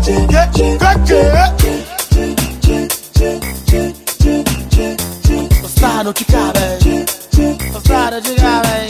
Stano Chicabe, Stano Chicabe.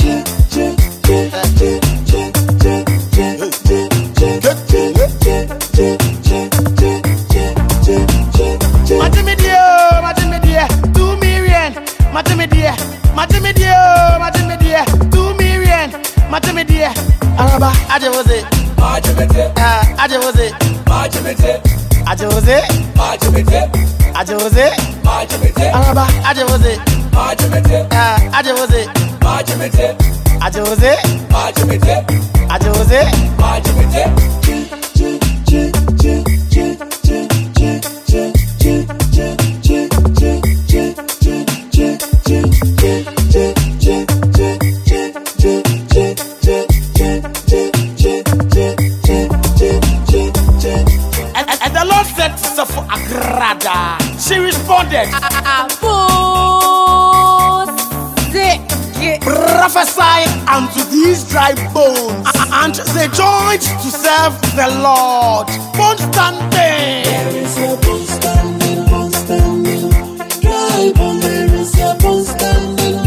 Matimedia, 2 million. Matimedia, 2 million. Matimedia, Araba, Ajawose, Ajawose, Ajawose, Ajawose, Ajawose, Araba, Ajawose, Ajawose, Ajawose, Ajawose. And the Lord said to Safo Agrada, she responded, prophesy unto these dry bones, and they joined to serve the Lord. Bone standing. There is a bone standing, dry bone. There is a bone standing,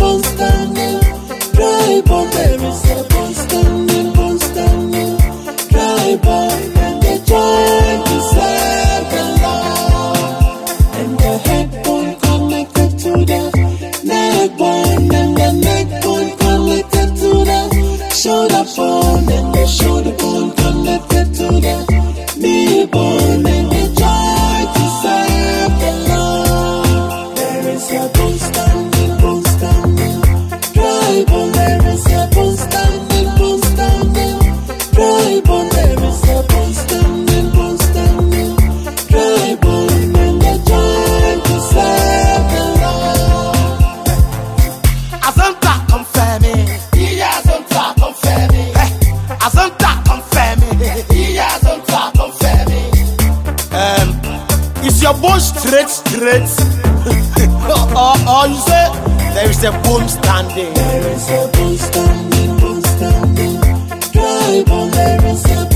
dry bone. There is a bone standing, dry bone. And they joined to serve the Lord. And the head bone connected to the neck bone, and the neck bone connected to the shoulder bone, and the shoulder bone connected to the knee bone, and they joined to serve the Lord. There is a bone standing, dry bone. There is a bone standing, dry bone. There is a bone standing, dry bone, and they joined to serve the Lord. Asanta confirming, Asanta confirming, Asanta confirming. Asanta confirming. Is your bone straight? or you say there is a bone standing? There is a bone standing, dry bone. There is a